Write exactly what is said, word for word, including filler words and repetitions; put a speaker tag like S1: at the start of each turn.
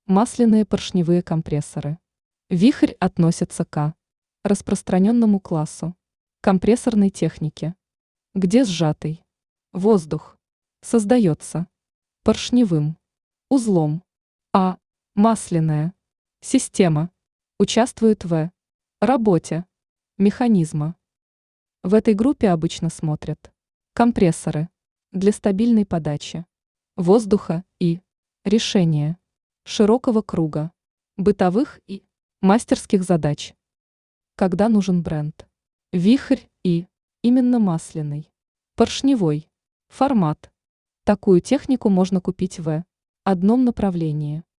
S1: Масляные поршневые компрессоры. Вихрь относится к распространенному классу компрессорной техники, где сжатый воздух создается поршневым узлом, а масляная система участвует в работе механизма. В этой группе обычно смотрят компрессоры для стабильной подачи воздуха и решения широкого круга бытовых и мастерских задач. Когда нужен бренд, вихрь и именно масляный, поршневой формат. Такую технику можно купить в одном направлении.